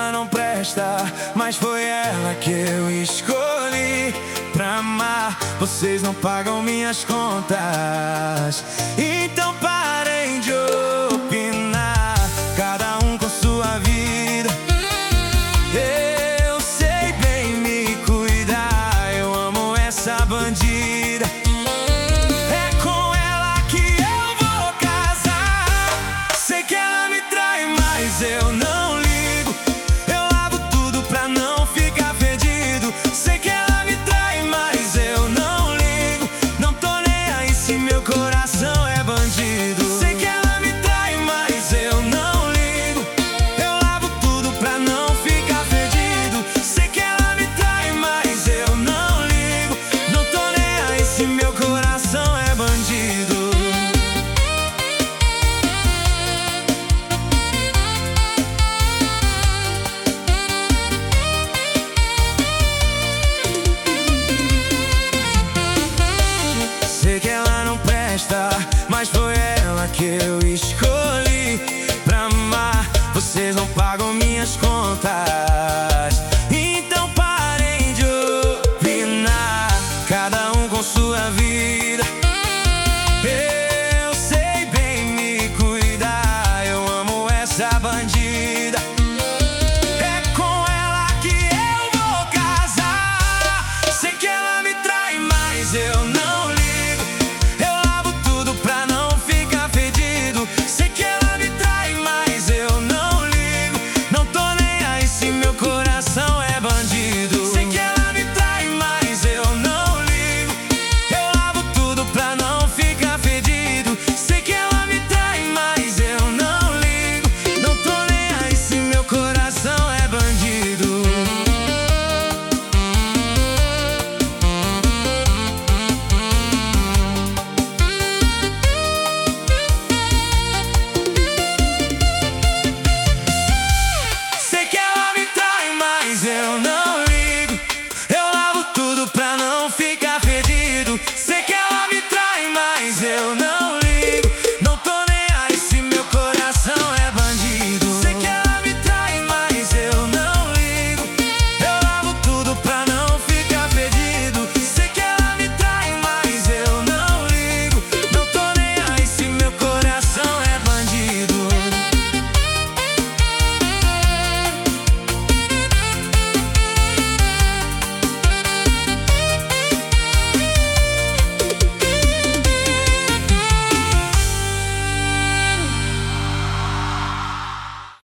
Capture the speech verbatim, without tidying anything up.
ela não presta, mas foi ela que eu escolhi pra amar. Vocês não pagam minhas contas, então parem de opinar, cada um com sua vida. Eu sei bem me cuidar, eu amo essa bandida. É com ela que eu vou casar. Sei que ela me trai, mas eu não ligo. Eu lavo tudo pra não ficar fedido. Sei que ela me trai, mas eu não ligo. Não tô nem aí se meu coração é bandido. Sei que ela me trai, mas eu não ligo. Eu lavo tudo pra não ficar fedido. Sei que ela me trai, mas eu não ligo. Não tô nem aí se meu coração é bandido. Sei que ela não presta, mas foi ela que eu escolhi pra amar. Vocês não pagam minhas contas,